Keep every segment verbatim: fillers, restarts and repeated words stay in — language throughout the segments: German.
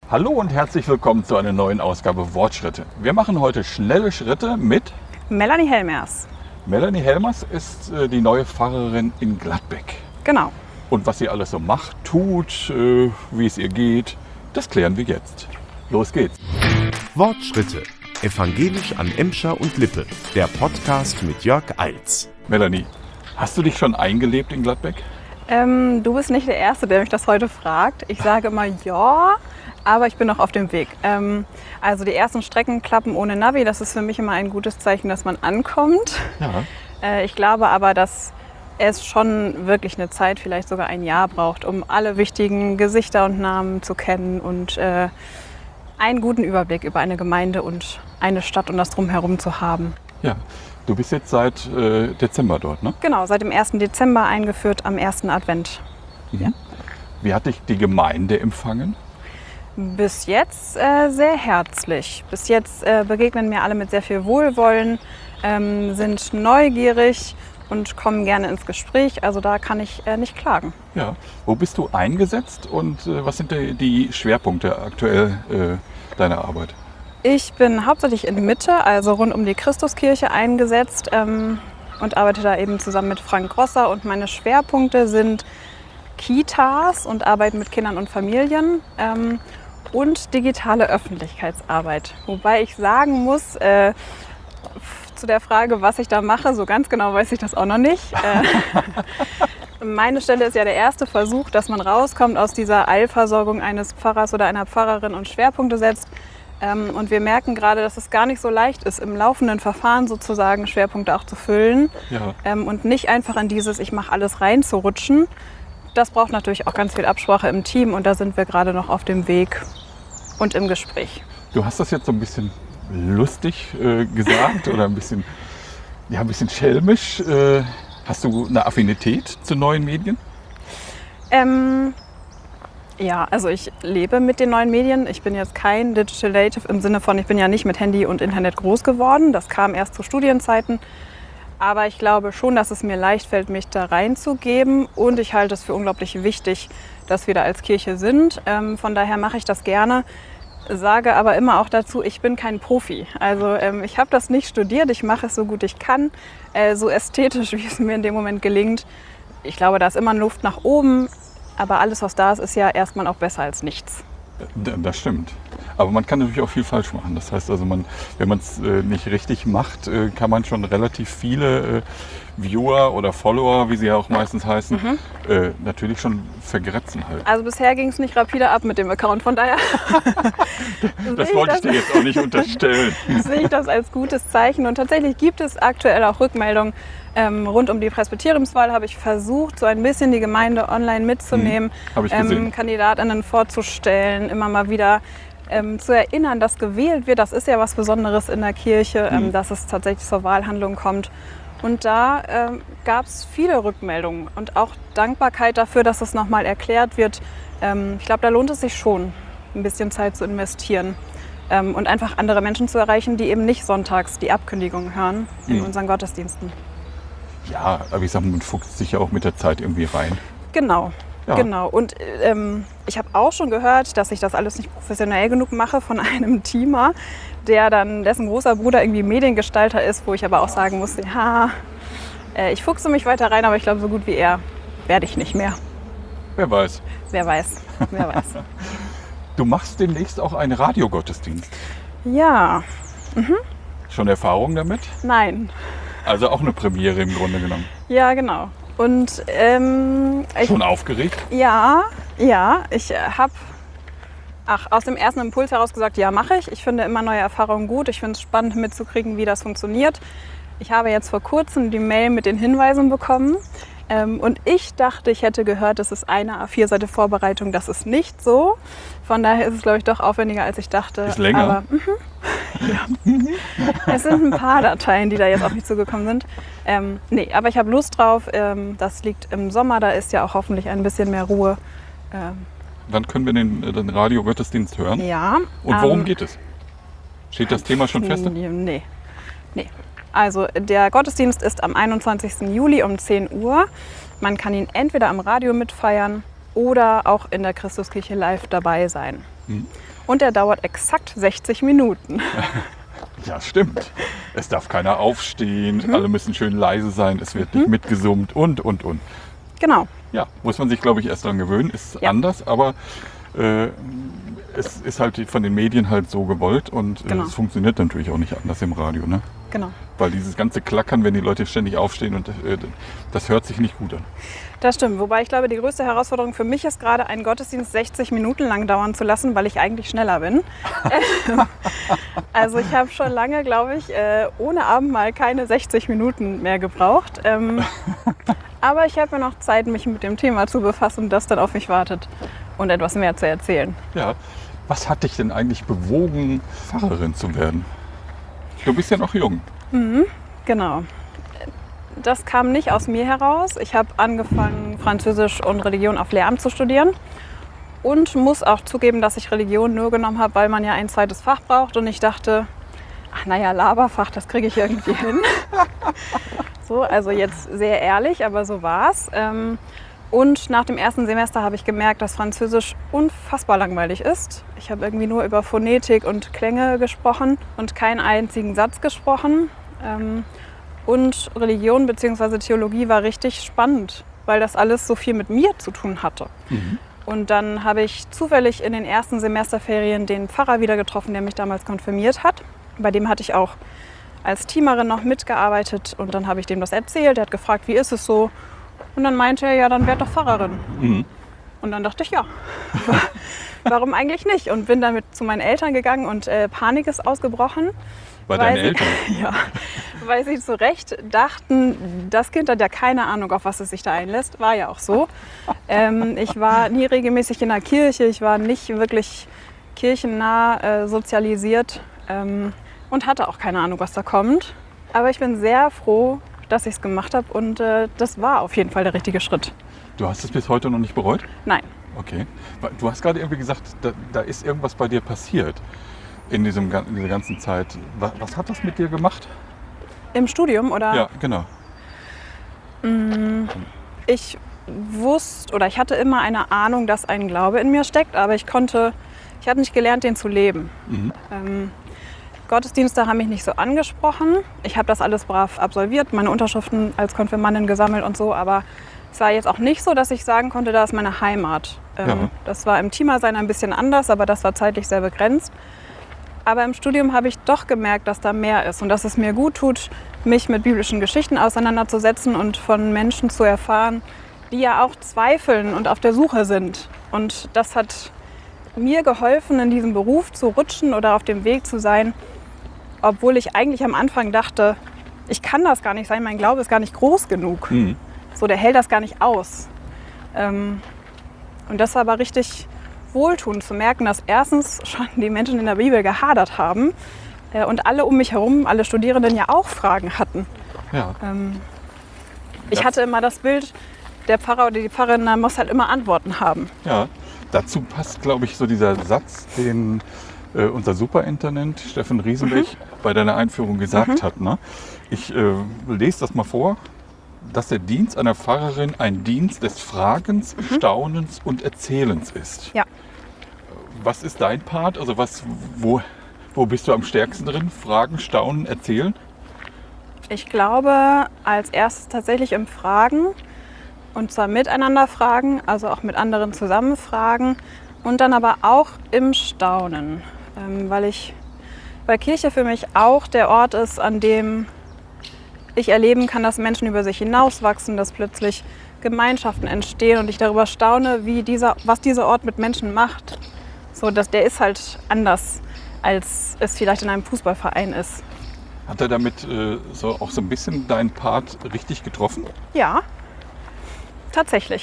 Hallo und herzlich willkommen zu einer neuen Ausgabe Wortschritte. Wir machen heute schnelle Schritte mit Melanie Helmers. Melanie Helmers ist äh, die neue Pfarrerin in Gladbeck. Genau. Und was sie alles so macht, tut, äh, wie es ihr geht, das klären wir jetzt. Los geht's. Wortschritte. Evangelisch an Emscher und Lippe. Der Podcast mit Jörg Eils. Melanie, hast du dich schon eingelebt in Gladbeck? Ähm, du bist nicht der Erste, der mich das heute fragt. Ich sage immer ja, aber ich bin noch auf dem Weg. Ähm, also die ersten Strecken klappen ohne Navi. Das ist für mich immer ein gutes Zeichen, dass man ankommt. Ja. Äh, ich glaube aber, dass es schon wirklich eine Zeit, vielleicht sogar ein Jahr braucht, um alle wichtigen Gesichter und Namen zu kennen und äh, einen guten Überblick über eine Gemeinde und eine Stadt und das Drumherum zu haben. Ja, du bist jetzt seit äh, Dezember dort, ne? Genau, seit dem ersten Dezember eingeführt am ersten Advent. Mhm. Ja. Wie hat dich die Gemeinde empfangen? Bis jetzt äh, sehr herzlich. Bis jetzt äh, begegnen mir alle mit sehr viel Wohlwollen, ähm, sind neugierig und kommen gerne ins Gespräch. Also da kann ich äh, nicht klagen. Ja. Wo bist du eingesetzt und äh, was sind die, die Schwerpunkte aktuell äh, deiner Arbeit? Ich bin hauptsächlich in Mitte, also rund um die Christuskirche eingesetzt ähm, und arbeite da eben zusammen mit Frank Grosser. Und meine Schwerpunkte sind Kitas und Arbeit mit Kindern und Familien ähm, und digitale Öffentlichkeitsarbeit. Wobei ich sagen muss, äh, zu der Frage, was ich da mache, so ganz genau weiß ich das auch noch nicht. Äh, meine Stelle ist ja der erste Versuch, dass man rauskommt aus dieser Eilversorgung eines Pfarrers oder einer Pfarrerin und Schwerpunkte setzt. Ähm, und wir merken gerade, dass es gar nicht so leicht ist, im laufenden Verfahren sozusagen Schwerpunkte auch zu füllen. Ja. Ähm, und nicht einfach in dieses Ich mache alles reinzurutschen. Das braucht natürlich auch ganz viel Absprache im Team und da sind wir gerade noch auf dem Weg und im Gespräch. Du hast das jetzt so ein bisschen lustig äh, gesagt oder ein bisschen, ja, ein bisschen schelmisch. Äh, hast du eine Affinität zu neuen Medien? Ähm, ja, also ich lebe mit den neuen Medien. Ich bin jetzt kein Digital Native im Sinne von, ich bin ja nicht mit Handy und Internet groß geworden. Das kam erst zu Studienzeiten. Aber ich glaube schon, dass es mir leicht fällt, mich da reinzugeben. Und ich halte es für unglaublich wichtig, dass wir da als Kirche sind. Ähm, von daher mache ich das gerne. Sage aber immer auch dazu, ich bin kein Profi. Also ähm, ich habe das nicht studiert. Ich mache es so gut ich kann, äh, so ästhetisch, wie es mir in dem Moment gelingt. Ich glaube, da ist immer Luft nach oben. Aber alles, was da ist, ist ja erstmal auch besser als nichts. Das stimmt. Aber man kann natürlich auch viel falsch machen. Das heißt also, man, wenn man es äh, nicht richtig macht, äh, kann man schon relativ viele äh, Viewer oder Follower, wie sie ja auch meistens heißen, mhm. äh, natürlich schon vergrätzen halt. Also bisher ging es nicht rapide ab mit dem Account, von daher das wollte ich dir jetzt auch nicht unterstellen. Sehe ich das als gutes Zeichen. Und tatsächlich gibt es aktuell auch Rückmeldungen. Ähm, rund um die Presbyteriumswahl habe ich versucht, so ein bisschen die Gemeinde online mitzunehmen, hm, habe ich gesehen. ähm, KandidatInnen vorzustellen, immer mal wieder ähm, zu erinnern, dass gewählt wird. Das ist ja was Besonderes in der Kirche, ähm, hm. dass es tatsächlich zur Wahlhandlung kommt. Und da ähm, gab es viele Rückmeldungen und auch Dankbarkeit dafür, dass es nochmal erklärt wird. Ähm, ich glaube, da lohnt es sich schon, ein bisschen Zeit zu investieren. Ähm, und einfach andere Menschen zu erreichen, die eben nicht sonntags die Abkündigung hören in hm. unseren Gottesdiensten. Ja, aber ich sag mal, man fuchst sich ja auch mit der Zeit irgendwie rein. Genau, ja. genau. Und ähm, ich habe auch schon gehört, dass ich das alles nicht professionell genug mache von einem Teamer, der dann, dessen großer Bruder irgendwie Mediengestalter ist, wo ich aber auch sagen muss, ja, äh, ich fuchse mich weiter rein, aber ich glaube, so gut wie er werde ich nicht mehr. Wer weiß. Wer weiß, wer weiß. Du machst demnächst auch einen Radiogottesdienst. Ja. Mhm. Schon Erfahrung damit? Nein. Also auch eine Premiere im Grunde genommen. Ja, genau. Und ähm, ich, schon aufgeregt? Ja, ja. Ich habe ach, aus dem ersten Impuls heraus gesagt, ja, mache ich. Ich finde immer neue Erfahrungen gut. Ich finde es spannend mitzukriegen, wie das funktioniert. Ich habe jetzt vor kurzem die Mail mit den Hinweisen bekommen. Ähm, und ich dachte, ich hätte gehört, das ist eine A vier Seite Vorbereitung. Das ist nicht so. Von daher ist es, glaube ich, doch aufwendiger, als ich dachte. Ist länger? Aber, mhm, ja. Es sind ein paar Dateien, die da jetzt auf mich zugekommen sind. Ähm, nee, aber ich habe Lust drauf. Ähm, das liegt im Sommer, da ist ja auch hoffentlich ein bisschen mehr Ruhe. Ähm, Wann können wir den, den Radiogottesdienst hören? Ja. Und worum ähm, geht es? Steht das Thema schon fest? Nee. nee. Also der Gottesdienst ist am einundzwanzigsten Juli um zehn Uhr. Man kann ihn entweder am Radio mitfeiern oder auch in der Christuskirche live dabei sein. Mhm. Und der dauert exakt sechzig Minuten. Ja, stimmt. Es darf keiner aufstehen, mhm. alle müssen schön leise sein, es wird mhm. nicht mitgesummt und, und, und. Genau. Ja, muss man sich, glaube ich, erst dran gewöhnen. Ist ja. anders, aber äh, es ist halt von den Medien halt so gewollt und äh, genau. es funktioniert natürlich auch nicht anders im Radio, ne? Genau. Weil dieses ganze Klackern, wenn die Leute ständig aufstehen, und äh, das hört sich nicht gut an. Das stimmt, wobei ich glaube, die größte Herausforderung für mich ist gerade, einen Gottesdienst sechzig Minuten lang dauern zu lassen, weil ich eigentlich schneller bin. Also ich habe schon lange, glaube ich, äh, ohne Abendmahl keine sechzig Minuten mehr gebraucht. Ähm, aber ich habe ja noch Zeit, mich mit dem Thema zu befassen, das dann auf mich wartet und etwas mehr zu erzählen. Ja, was hat dich denn eigentlich bewogen, Pfarrerin zu werden? Du bist ja noch jung. Mhm, genau. Das kam nicht aus mir heraus. Ich habe angefangen, Französisch und Religion auf Lehramt zu studieren und muss auch zugeben, dass ich Religion nur genommen habe, weil man ja ein zweites Fach braucht und ich dachte, ach naja, Laberfach, das kriege ich irgendwie hin. So, also jetzt sehr ehrlich, aber so war's. Und nach dem ersten Semester habe ich gemerkt, dass Französisch unfassbar langweilig ist. Ich habe irgendwie nur über Phonetik und Klänge gesprochen und keinen einzigen Satz gesprochen. Und Religion bzw. Theologie war richtig spannend, weil das alles so viel mit mir zu tun hatte. Mhm. Und dann habe ich zufällig in den ersten Semesterferien den Pfarrer wieder getroffen, der mich damals konfirmiert hat. Bei dem hatte ich auch als Teamerin noch mitgearbeitet und dann habe ich dem das erzählt. Er hat gefragt, wie ist es so? Und dann meinte er, ja, dann werd doch Pfarrerin. Mhm. Und dann dachte ich, ja, warum eigentlich nicht? Und bin damit zu meinen Eltern gegangen und äh, Panik ist ausgebrochen. Bei deinen sie, Eltern? Ja, weil sie zu Recht dachten, das Kind hat ja keine Ahnung, auf was es sich da einlässt. War ja auch so. Ähm, ich war nie regelmäßig in der Kirche, ich war nicht wirklich kirchennah äh, sozialisiert ähm, und hatte auch keine Ahnung, was da kommt. Aber ich bin sehr froh, dass ich es gemacht habe und äh, das war auf jeden Fall der richtige Schritt. Du hast es bis heute noch nicht bereut? Nein. Okay. Du hast gerade irgendwie gesagt, da, da ist irgendwas bei dir passiert in, diesem, in dieser ganzen Zeit. Was, was hat das mit dir gemacht? Im Studium oder? Ja, genau. Ich wusste oder ich hatte immer eine Ahnung, dass ein Glaube in mir steckt, aber ich konnte, ich hatte nicht gelernt, den zu leben. Mhm. Ähm, Gottesdienste haben mich nicht so angesprochen. Ich habe das alles brav absolviert, meine Unterschriften als Konfirmandin gesammelt und so, aber es war jetzt auch nicht so, dass ich sagen konnte, da ist meine Heimat. Ähm, ja. Das war im Teamersein ein bisschen anders, aber das war zeitlich sehr begrenzt. Aber im Studium habe ich doch gemerkt, dass da mehr ist und dass es mir gut tut, mich mit biblischen Geschichten auseinanderzusetzen und von Menschen zu erfahren, die ja auch zweifeln und auf der Suche sind. Und das hat mir geholfen, in diesem Beruf zu rutschen oder auf dem Weg zu sein, obwohl ich eigentlich am Anfang dachte, ich kann das gar nicht sein, mein Glaube ist gar nicht groß genug. Mhm. So, der hält das gar nicht aus. Ähm, und das war aber richtig wohltuend zu merken, dass erstens schon die Menschen in der Bibel gehadert haben äh, und alle um mich herum, alle Studierenden ja auch Fragen hatten. Ja. Ähm, ich hatte immer das Bild, der Pfarrer oder die Pfarrerin muss halt immer Antworten haben. Ja, dazu passt, glaube ich, so dieser Satz, den äh, unser Superintendent Steffen Riesenbeck mhm. bei deiner Einführung gesagt mhm. hat. Ne? Ich äh, lese das mal vor. Dass der Dienst einer Pfarrerin ein Dienst des Fragens, mhm. Staunens und Erzählens ist. Ja. Was ist dein Part? Also was, wo, wo bist du am stärksten drin? Fragen, Staunen, Erzählen? Ich glaube, als erstes tatsächlich im Fragen. Und zwar miteinander fragen, also auch mit anderen zusammen fragen. Und dann aber auch im Staunen. Ähm, weil ich, weil Kirche für mich auch der Ort ist, an dem ich erleben kann, dass Menschen über sich hinauswachsen, dass plötzlich Gemeinschaften entstehen und ich darüber staune, wie dieser, was dieser Ort mit Menschen macht. So, dass der ist halt anders, als es vielleicht in einem Fußballverein ist. Hat er damit äh, so auch so ein bisschen deinen Part richtig getroffen? Ja, tatsächlich.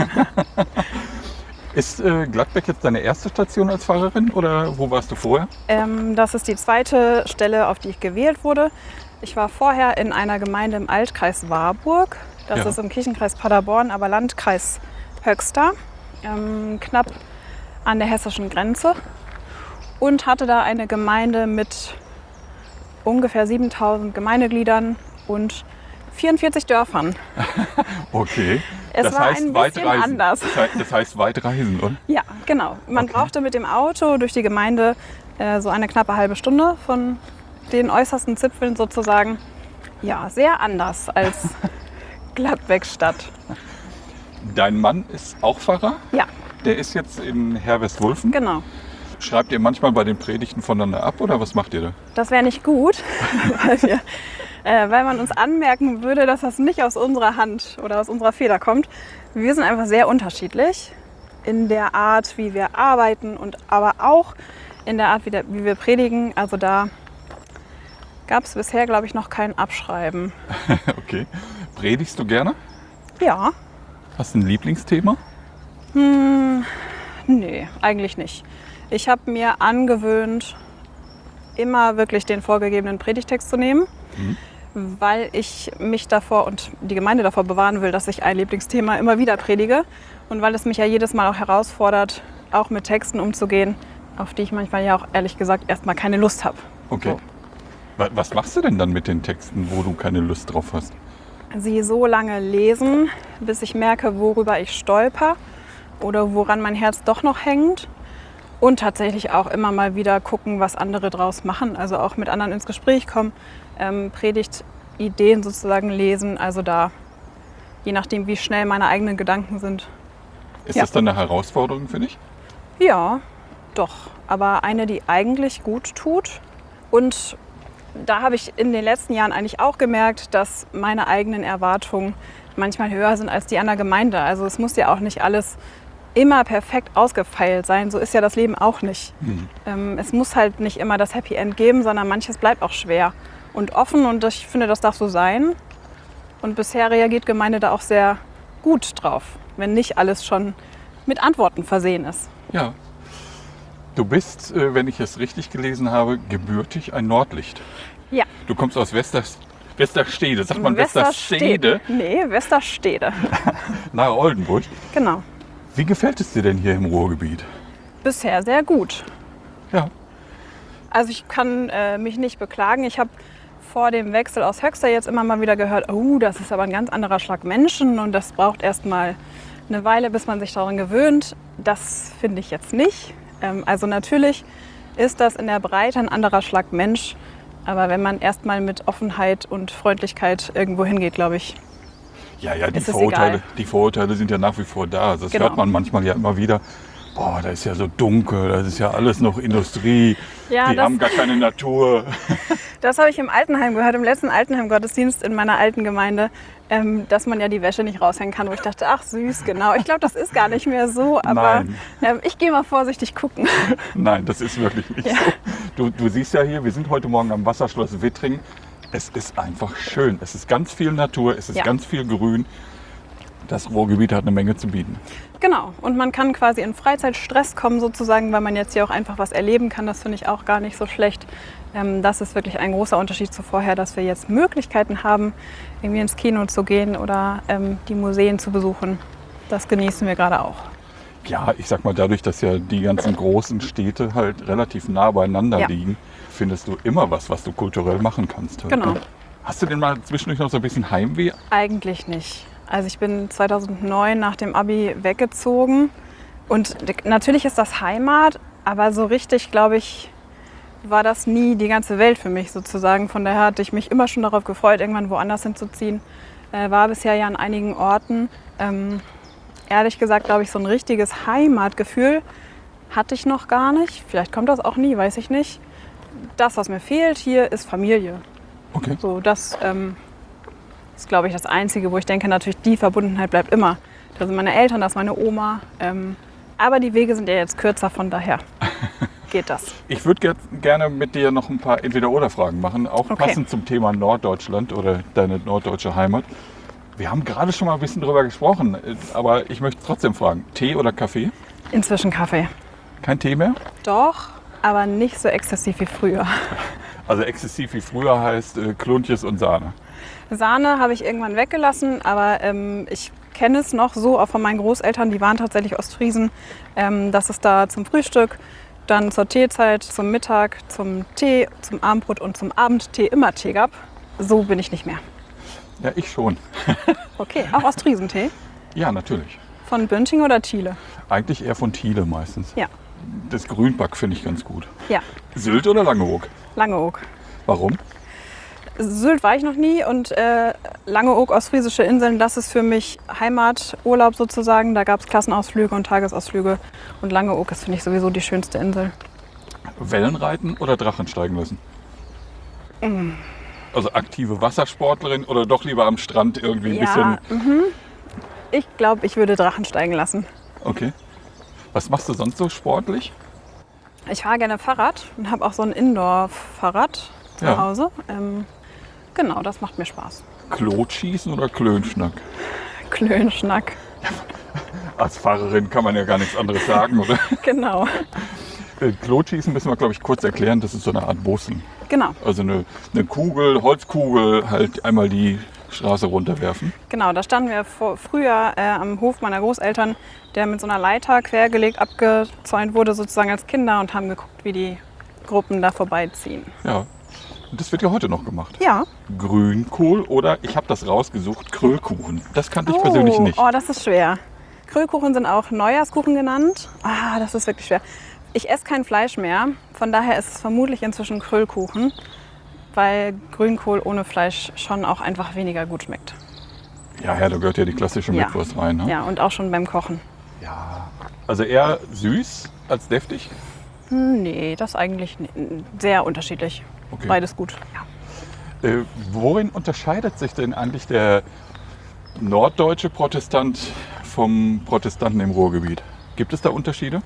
Ist äh, Gladbeck jetzt deine erste Station als Pfarrerin oder wo warst du vorher? Ähm, das ist die zweite Stelle, auf die ich gewählt wurde. Ich war vorher in einer Gemeinde im Altkreis Warburg. Das ja. ist im Kirchenkreis Paderborn, aber Landkreis Höxter, ähm, knapp an der hessischen Grenze. Und hatte da eine Gemeinde mit ungefähr siebentausend Gemeindegliedern und vierundvierzig Dörfern. Okay. Es das war heißt ein weit bisschen reisen. anders. Das heißt, das heißt weit reisen, oder? Ja, genau. Man Okay. brauchte mit dem Auto durch die Gemeinde äh, so eine knappe halbe Stunde von den äußersten Zipfeln sozusagen. Ja, sehr anders als Gladbeck-Stadt. Dein Mann ist auch Pfarrer. Ja, Der ist jetzt in Herwestwulfen. genau. Schreibt ihr manchmal bei den Predigten voneinander ab oder was macht ihr da? Das wäre nicht gut, weil, wir, äh, weil man uns anmerken würde, dass das nicht aus unserer Hand oder aus unserer Feder kommt. Wir sind einfach sehr unterschiedlich in der Art, wie wir arbeiten und aber auch in der Art, wie, der, wie wir predigen. Also da gab es bisher, glaube ich, noch kein Abschreiben. Okay. Predigst du gerne? Ja, Hast du ein Lieblingsthema? nee, eigentlich nicht. Ich habe mir angewöhnt, immer wirklich den vorgegebenen Predigtext zu nehmen, weil ich mich davor und die Gemeinde davor bewahren will, dass ich ein Lieblingsthema immer wieder predige und weil es mich ja jedes Mal auch herausfordert, auch mit Texten umzugehen, auf die ich manchmal ja auch ehrlich gesagt erstmal keine Lust habe. Okay. So. Wa- Was machst du denn dann mit den Texten, wo du keine Lust drauf hast? Sie so lange lesen, bis ich merke, worüber ich stolper oder woran mein Herz doch noch hängt. Und tatsächlich auch immer mal wieder gucken, was andere draus machen. Also auch mit anderen ins Gespräch kommen, ähm, Predigtideen sozusagen lesen. Also da, je nachdem, wie schnell meine eigenen Gedanken sind. Ist Ja. das dann eine Herausforderung für dich? Ja, doch. Aber eine, die eigentlich gut tut. Und da habe ich in den letzten Jahren eigentlich auch gemerkt, dass meine eigenen Erwartungen manchmal höher sind als die einer Gemeinde. Also es muss ja auch nicht alles immer perfekt ausgefeilt sein. So ist ja das Leben auch nicht. Mhm. Ähm, es muss halt nicht immer das Happy End geben, sondern manches bleibt auch schwer und offen. Und ich finde, das darf so sein. Und bisher reagiert Gemeinde da auch sehr gut drauf, wenn nicht alles schon mit Antworten versehen ist. Ja. Du bist, äh, wenn ich es richtig gelesen habe, gebürtig ein Nordlicht. Ja. Du kommst aus Wester, Westerstede. Sagt man Westerstede? Nee, Westerstede. Nahe Oldenburg. Genau. Wie gefällt es dir denn hier im Ruhrgebiet? Bisher sehr gut. Ja. Also ich kann äh, mich nicht beklagen. Ich habe vor dem Wechsel aus Höxter jetzt immer mal wieder gehört, oh, das ist aber ein ganz anderer Schlag Menschen und das braucht erst mal eine Weile, bis man sich daran gewöhnt. Das finde ich jetzt nicht. Ähm, also natürlich ist das in der Breite ein anderer Schlag Mensch. Aber wenn man erst mal mit Offenheit und Freundlichkeit irgendwo hingeht, glaube ich, Ja, ja, die Ist es Vorurteile, egal. die Vorurteile sind ja nach wie vor da. Also das Genau. hört man manchmal ja immer wieder. Boah, da ist ja so dunkel, das ist ja alles noch Industrie. Ja, die das- haben gar keine Natur. das habe ich im Altenheim gehört, im letzten Altenheim-Gottesdienst in meiner alten Gemeinde, ähm, dass man ja die Wäsche nicht raushängen kann. Wo ich dachte, ach süß, genau. Ich glaube, das ist gar nicht mehr so, aber Nein. ähm, ich gehe mal vorsichtig gucken. Nein, das ist wirklich nicht Ja. so. Du, du siehst ja hier, wir sind heute Morgen am Wasserschloss Wittring. Es ist einfach schön. Es ist ganz viel Natur, es ist Ja. ganz viel Grün. Das Ruhrgebiet hat eine Menge zu bieten. Genau. Und man kann quasi in Freizeitstress kommen sozusagen, weil man jetzt hier auch einfach was erleben kann. Das finde ich auch gar nicht so schlecht. Ähm, das ist wirklich ein großer Unterschied zu vorher, dass wir jetzt Möglichkeiten haben, irgendwie ins Kino zu gehen oder ähm, die Museen zu besuchen. Das genießen wir gerade auch. Ja, ich sag mal, dadurch, dass ja die ganzen großen Städte halt relativ nah beieinander Ja. liegen, findest du immer was, was du kulturell machen kannst. halt, Genau. ne? Hast du denn mal zwischendurch noch so ein bisschen Heimweh? Eigentlich nicht. Also ich bin zweitausendneun nach dem Abi weggezogen und natürlich ist das Heimat, aber so richtig, glaube ich, war das nie die ganze Welt für mich sozusagen. Von daher hatte ich mich immer schon darauf gefreut, irgendwann woanders hinzuziehen. Äh, war bisher ja an einigen Orten. Ähm, ehrlich gesagt, glaube ich, so ein richtiges Heimatgefühl hatte ich noch gar nicht. Vielleicht kommt das auch nie, weiß ich nicht. Das, was mir fehlt hier, ist Familie. Okay. So, das ähm, ist, glaube ich, das Einzige, wo ich denke, natürlich die Verbundenheit bleibt immer. Das sind meine Eltern, das ist meine Oma. Ähm, aber die Wege sind ja jetzt kürzer, von daher geht das. Ich würde ger gerne mit dir noch ein paar Entweder-Oder-Fragen machen, auch Okay. passend zum Thema Norddeutschland oder deine norddeutsche Heimat. Wir haben gerade schon mal ein bisschen drüber gesprochen, äh, aber ich möchte trotzdem fragen, Tee oder Kaffee? Inzwischen Kaffee. Kein Tee mehr? Doch, aber nicht so exzessiv wie früher. Also exzessiv wie früher heißt äh, Kluntjes und Sahne. Sahne habe ich irgendwann weggelassen, aber ähm, ich kenne es noch so, auch von meinen Großeltern, die waren tatsächlich Ostfriesen, ähm, dass es da zum Frühstück, dann zur Teezeit, zum Mittag, zum Tee, zum Abendbrot und zum Abendtee immer Tee gab. So bin ich nicht mehr. Ja, ich schon. Okay, auch Ostfriesentee? Ja, natürlich. Von Bünting oder Thiele? Eigentlich eher von Thiele meistens. Ja. Das Grünback finde ich ganz gut. Ja, Sylt oder Langeoog? Langeoog. Warum? Sylt war ich noch nie und äh, Langeoog, Ostfriesische Inseln, das ist für mich Heimaturlaub sozusagen. Da gab es Klassenausflüge und Tagesausflüge und Langeoog ist, finde ich, sowieso die schönste Insel. Wellenreiten oder Drachen steigen lassen? Mm. Also aktive Wassersportlerin oder doch lieber am Strand irgendwie ein Ja, bisschen... mhm. Ich glaube, ich würde Drachen steigen lassen. Okay. Was machst du sonst so sportlich? Ich fahre gerne Fahrrad und habe auch so ein Indoor-Fahrrad zu Ja. Hause. Ähm, genau, das macht mir Spaß. Klotschießen oder Klönschnack? Klönschnack. Als Fahrerin kann man ja gar nichts anderes sagen, oder? Genau. Äh, Klotschießen müssen wir, glaube ich, kurz erklären. Das ist so eine Art Bossen. Genau. Also eine, eine Kugel, Holzkugel, halt einmal die Straße runterwerfen. Genau, da standen wir vor, früher äh, am Hof meiner Großeltern, der mit so einer Leiter quergelegt abgezäunt wurde, sozusagen als Kinder, und haben geguckt, wie die Gruppen da vorbeiziehen. Ja. Und das wird ja heute noch gemacht. Ja. Grünkohl oder, ich habe das rausgesucht, Krüllkuchen. Das kannte ich persönlich nicht. Oh, das ist schwer. Krüllkuchen sind auch Neujahrskuchen genannt. Ah, das ist wirklich schwer. Ich esse kein Fleisch mehr, von daher ist es vermutlich inzwischen Krüllkuchen, weil Grünkohl ohne Fleisch schon auch einfach weniger gut schmeckt. Ja, ja, da gehört ja die klassische Ja. Mettwurst rein. Ne? Ja, und auch schon beim Kochen. Ja. Also eher süß als deftig. Hm, Nee, das eigentlich n- sehr unterschiedlich. Okay. Beides gut. Ja. Äh, worin unterscheidet sich denn eigentlich der norddeutsche Protestant vom Protestanten im Ruhrgebiet? Gibt es da Unterschiede?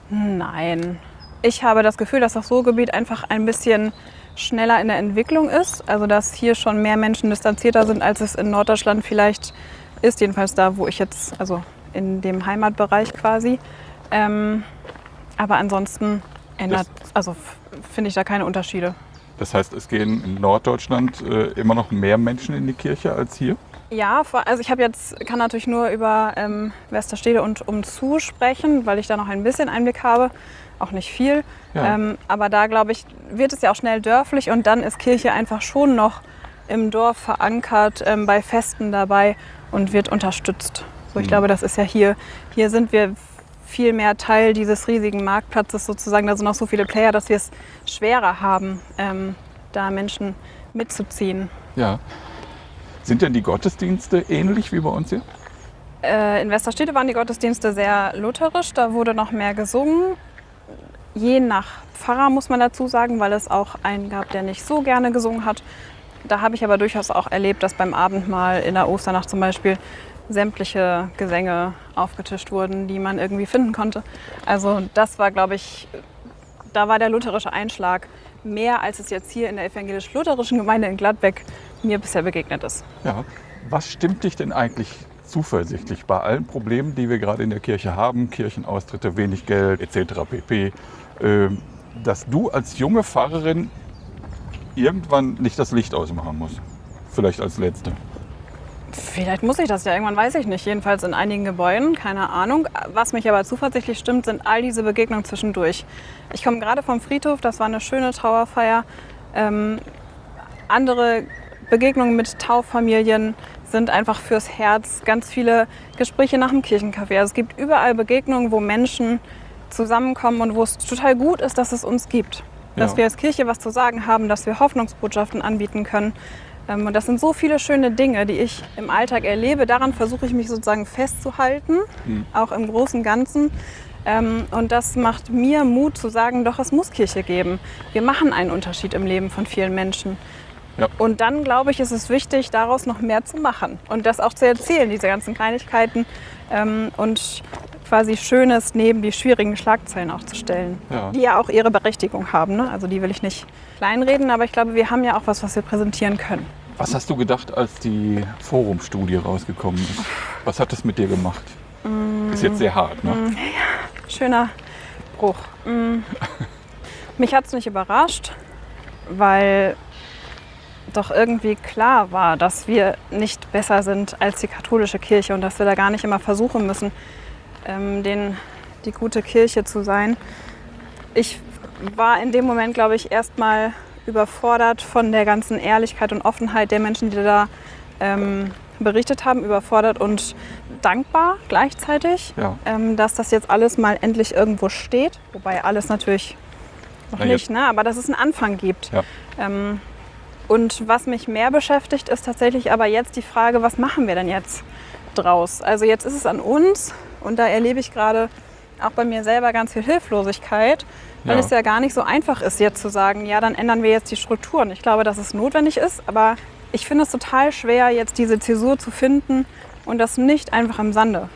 Nein. Ich habe das Gefühl, dass das Ruhrgebiet einfach ein bisschen schneller in der Entwicklung ist. Also dass hier schon mehr Menschen distanzierter sind, als es in Norddeutschland vielleicht ist. Jedenfalls da, wo ich jetzt, also in dem Heimatbereich quasi. Ähm, aber ansonsten ändert, also f- finde ich da keine Unterschiede. Das heißt, es gehen in Norddeutschland äh, immer noch mehr Menschen in die Kirche als hier? Ja, vor- also ich habe jetzt, kann natürlich nur über ähm, Westerstede und umzu sprechen, weil ich da noch ein bisschen Einblick habe, auch nicht viel. Ja. Ähm, aber da, glaube ich, wird es ja auch schnell dörflich und dann ist Kirche einfach schon noch im Dorf verankert, ähm, bei Festen dabei und wird unterstützt. So, ich Mhm. glaube, das ist ja hier, hier sind wir viel mehr Teil dieses riesigen Marktplatzes sozusagen. Da sind noch so viele Player, dass wir es schwerer haben, ähm, da Menschen mitzuziehen. Ja. Sind denn die Gottesdienste ähnlich wie bei uns hier? Äh, in Westerstede waren die Gottesdienste sehr lutherisch, da wurde noch mehr gesungen. Je nach Pfarrer muss man dazu sagen, weil es auch einen gab, der nicht so gerne gesungen hat. Da habe ich aber durchaus auch erlebt, dass beim Abendmahl in der Osternacht zum Beispiel sämtliche Gesänge aufgetischt wurden, die man irgendwie finden konnte. Also das war, glaube ich, da war der lutherische Einschlag mehr, als es jetzt hier in der evangelisch-lutherischen Gemeinde in Gladbeck mir bisher begegnet ist. Ja. Was stimmt dich denn eigentlich zuversichtlich bei allen Problemen, die wir gerade in der Kirche haben, Kirchenaustritte, wenig Geld et cetera pp., äh, dass du als junge Pfarrerin irgendwann nicht das Licht ausmachen musst? Vielleicht als Letzte. Vielleicht muss ich das ja, irgendwann weiß ich nicht. Jedenfalls in einigen Gebäuden, keine Ahnung. Was mich aber zuversichtlich stimmt, sind all diese Begegnungen zwischendurch. Ich komme gerade vom Friedhof, das war eine schöne Trauerfeier. Ähm, andere Begegnungen mit Tauffamilien sind einfach fürs Herz. Ganz viele Gespräche nach dem Kirchencafé. Also es gibt überall Begegnungen, wo Menschen zusammenkommen und wo es total gut ist, dass es uns gibt. Dass Ja. wir als Kirche was zu sagen haben, dass wir Hoffnungsbotschaften anbieten können. Ähm, Und das sind so viele schöne Dinge, die ich im Alltag erlebe. Daran versuche ich mich sozusagen festzuhalten, Mhm. auch im großen Ganzen. Ähm, Und das macht mir Mut zu sagen, doch, es muss Kirche geben. Wir machen einen Unterschied im Leben von vielen Menschen. Ja. Und dann, glaube ich, ist es wichtig, daraus noch mehr zu machen und das auch zu erzählen, diese ganzen Kleinigkeiten ähm, und quasi Schönes neben die schwierigen Schlagzeilen auch zu stellen, Ja. die ja auch ihre Berechtigung haben. Ne? Also die will ich nicht kleinreden, aber ich glaube, wir haben ja auch was, was wir präsentieren können. Was hast du gedacht, als die Forum-Studie rausgekommen ist? Was hat das mit dir gemacht? Ist jetzt sehr hart, ne? Schöner Bruch. Mm. Mich hat es nicht überrascht, weil doch irgendwie klar war, dass wir nicht besser sind als die katholische Kirche und dass wir da gar nicht immer versuchen müssen, ähm, den, die gute Kirche zu sein. Ich war in dem Moment, glaube ich, erstmal überfordert von der ganzen Ehrlichkeit und Offenheit der Menschen, die da ähm, berichtet haben, überfordert und dankbar gleichzeitig, Ja. ähm, dass das jetzt alles mal endlich irgendwo steht. Wobei alles natürlich noch Na, nicht, jetzt- ne? Aber dass es einen Anfang gibt. Ja. Ähm, und was mich mehr beschäftigt, ist tatsächlich aber jetzt die Frage, was machen wir denn jetzt draus? Also jetzt ist es an uns und da erlebe ich gerade auch bei mir selber ganz viel Hilflosigkeit, weil Ja. es ja gar nicht so einfach ist, jetzt zu sagen, ja, dann ändern wir jetzt die Strukturen. Ich glaube, dass es notwendig ist, aber ich finde es total schwer, jetzt diese Zäsur zu finden und das nicht einfach im Sande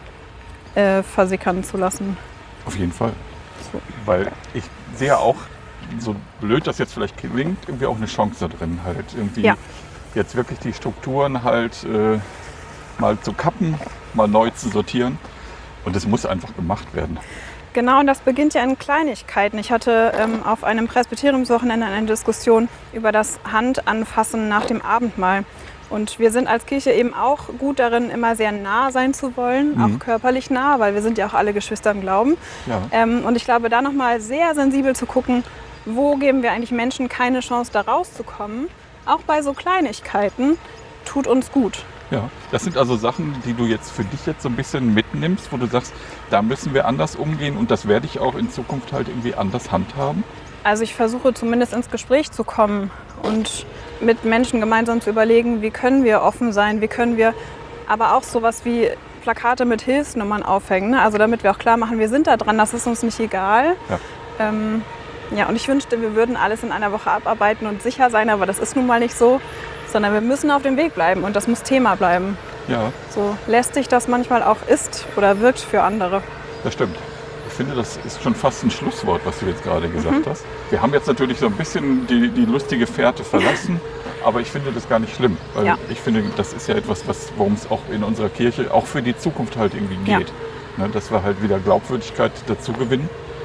äh, versickern zu lassen. Auf jeden Fall. So. Weil ich sehe auch, so blöd das jetzt vielleicht klingt, irgendwie auch eine Chance da drin halt. Irgendwie Ja. jetzt wirklich die Strukturen halt äh, mal zu kappen, mal neu zu sortieren. Und es muss einfach gemacht werden. Genau, und das beginnt ja in Kleinigkeiten. Ich hatte ähm, auf einem Presbyteriumswochenende eine Diskussion über das Handanfassen nach dem Abendmahl. Und wir sind als Kirche eben auch gut darin, immer sehr nah sein zu wollen, Mhm. auch körperlich nah, weil wir sind ja auch alle Geschwister im Glauben. Ja. Ähm, und ich glaube, da nochmal sehr sensibel zu gucken, wo geben wir eigentlich Menschen keine Chance, da rauszukommen. Auch bei so Kleinigkeiten tut uns gut. Ja, das sind also Sachen, die du jetzt für dich jetzt so ein bisschen mitnimmst, wo du sagst, da müssen wir anders umgehen und das werde ich auch in Zukunft halt irgendwie anders handhaben. Also ich versuche zumindest ins Gespräch zu kommen und mit Menschen gemeinsam zu überlegen, wie können wir offen sein, wie können wir aber auch sowas wie Plakate mit Hilfsnummern aufhängen. Ne? Also damit wir auch klar machen, wir sind da dran, das ist uns nicht egal. Ja. Ähm, ja, und ich wünschte, wir würden alles in einer Woche abarbeiten und sicher sein, aber das ist nun mal nicht so, sondern wir müssen auf dem Weg bleiben und das muss Thema bleiben. Ja, So lästig das manchmal auch ist oder wirkt für andere. das stimmt. Ich finde, das ist schon fast ein Schlusswort, was du jetzt gerade gesagt hast. Wir haben jetzt natürlich so ein bisschen die, die lustige Fährte verlassen, aber ich finde das gar nicht schlimm. Weil Ja. ich finde, das ist ja etwas, was, worum es auch in unserer Kirche, auch für die Zukunft halt irgendwie Ja. geht. Ne, dass wir halt wieder Glaubwürdigkeit dazu gewinnen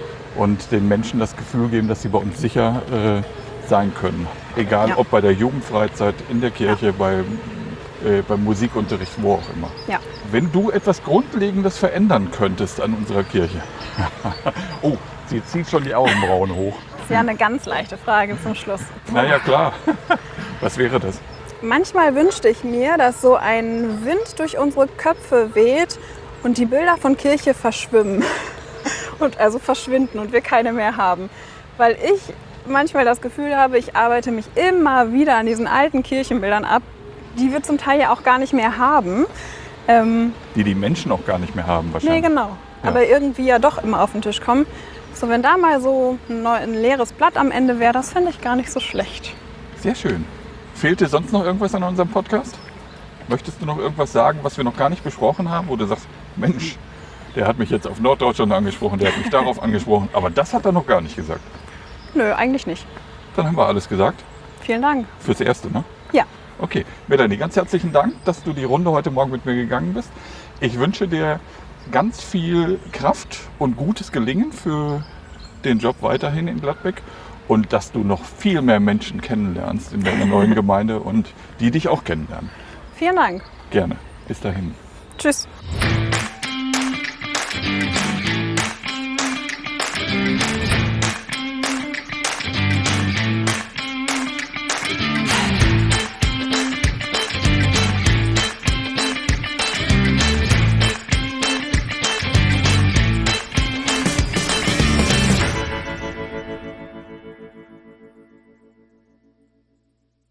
und den Menschen das Gefühl geben, dass sie bei uns sicher äh, sein können. Egal Ja. ob bei der Jugendfreizeit, in der Kirche, bei, äh, beim Musikunterricht, wo auch immer. Ja. Wenn du etwas Grundlegendes verändern könntest an unserer Kirche. Oh, sie zieht schon die Augenbrauen hoch. Das ist ja eine ganz leichte Frage zum Schluss. Na ja, klar. Was wäre das? Manchmal wünschte ich mir, dass so ein Wind durch unsere Köpfe weht und die Bilder von Kirche verschwimmen. Und also verschwinden und wir keine mehr haben. Weil ich manchmal das Gefühl habe, ich arbeite mich immer wieder an diesen alten Kirchenbildern ab, die wir zum Teil ja auch gar nicht mehr haben. Ähm, Die die Menschen auch gar nicht mehr haben nee, wahrscheinlich. genau. Ja. Aber irgendwie ja doch immer auf den Tisch kommen. So, wenn da mal so ein, neu, ein leeres Blatt am Ende wäre, das fände ich gar nicht so schlecht. Sehr schön. Fehlt dir sonst noch irgendwas an unserem Podcast? Möchtest du noch irgendwas sagen, was wir noch gar nicht besprochen haben, wo du sagst, Mensch, der hat mich jetzt auf Norddeutschland angesprochen, der hat mich darauf angesprochen, aber das hat er noch gar nicht gesagt. Nö, eigentlich nicht. Dann haben wir alles gesagt. Vielen Dank. Fürs Erste, ne? Ja. Okay, Melanie, ganz herzlichen Dank, dass du die Runde heute Morgen mit mir gegangen bist. Ich wünsche dir ganz viel Kraft und gutes Gelingen für den Job weiterhin in Gladbeck und dass du noch viel mehr Menschen kennenlernst in deiner neuen Gemeinde und die dich auch kennenlernen. Vielen Dank. Gerne. Bis dahin. Tschüss.